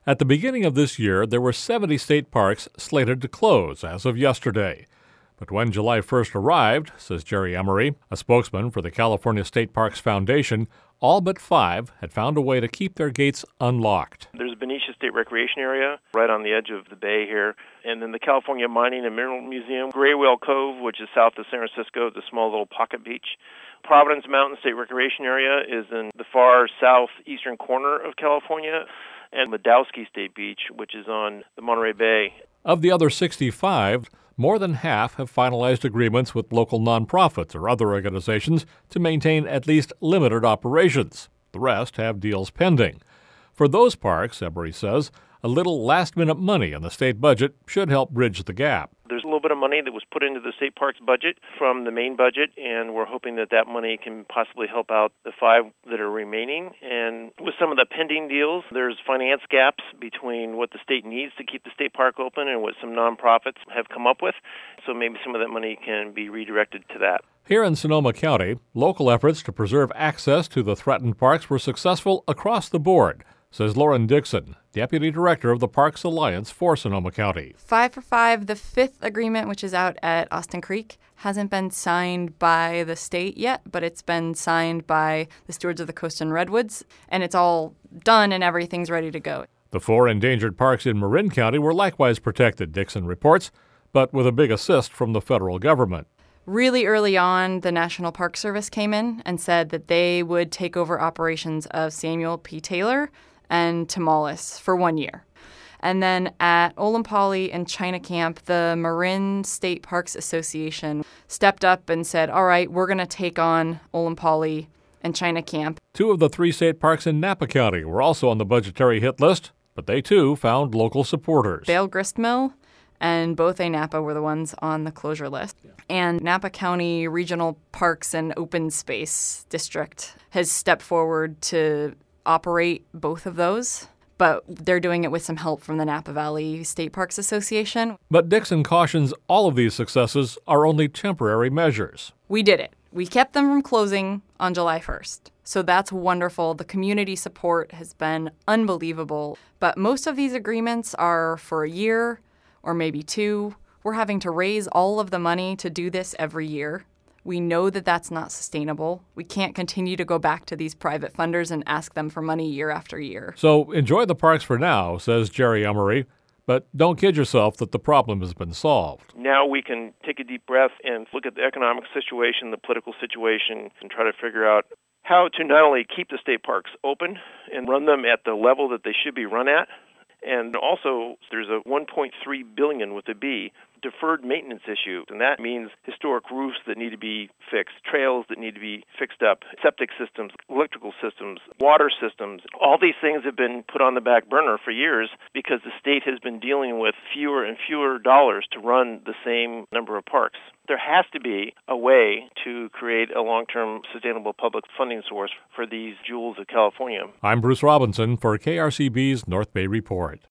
At the beginning of this year, there were 70 state parks slated to close as of yesterday. But when July 1st arrived, says Jerry Emery, a spokesman for the California State Parks Foundation, all but 5 had found a way to keep their gates unlocked. There's Benicia State Recreation Area right on the edge of the bay here, and then the California Mining and Mineral Museum, Gray Whale Cove, which is south of San Francisco, the small little pocket beach. Providence Mountain State Recreation Area is in the far southeastern corner of California, and Madowski State Beach, which is on the Monterey Bay. Of the other 65, more than half have finalized agreements with local nonprofits or other organizations to maintain at least limited operations. The rest have deals pending. For those parks, Emery says, a little last-minute money in the state budget should help bridge the gap. There's a little bit of money that was put into the state parks budget from the main budget, and we're hoping that that money can possibly help out the 5 that are remaining. And with some of the pending deals, there's finance gaps between what the state needs to keep the state park open and what some nonprofits have come up with. So maybe some of that money can be redirected to that. Here in Sonoma County, local efforts to preserve access to the threatened parks were successful across the board, says Lauren Dixon, Deputy Director of the Parks Alliance for Sonoma County. 5 for 5, the 5th agreement, which is out at Austin Creek, hasn't been signed by the state yet, but it's been signed by the stewards of the coast and redwoods, and it's all done and everything's ready to go. The 4 endangered parks in Marin County were likewise protected, Dixon reports, but with a big assist from the federal government. Really early on, the National Park Service came in and said that they would take over operations of Samuel P. Taylor and Tomales for 1 year. And then at Olompali and China Camp, the Marin State Parks Association stepped up and said, all right, we're going to take on Olompali and China Camp. 2 of the 3 state parks in Napa County were also on the budgetary hit list, but they too found local supporters. Vail Gristmill and both Napa were the ones on the closure list. And Napa County Regional Parks and Open Space District has stepped forward to operate both of those, but they're doing it with some help from the Napa Valley State Parks Association. But Dixon cautions all of these successes are only temporary measures. We did it. We kept them from closing on July 1st. So that's wonderful. The community support has been unbelievable. But most of these agreements are for a year or maybe 2. We're having to raise all of the money to do this every year. We know that that's not sustainable. We can't continue to go back to these private funders and ask them for money year after year. So enjoy the parks for now, says Jerry Emery, but don't kid yourself that the problem has been solved. Now we can take a deep breath and look at the economic situation, the political situation, and try to figure out how to not only keep the state parks open and run them at the level that they should be run at, and also there's a $1.3 billion with a B deferred maintenance issue, and that means historic roofs that need to be fixed, trails that need to be fixed up, septic systems, electrical systems, water systems. All these things have been put on the back burner for years because the state has been dealing with fewer and fewer dollars to run the same number of parks. There has to be a way to create a long-term sustainable public funding source for these jewels of California. I'm Bruce Robinson for KRCB's North Bay Report.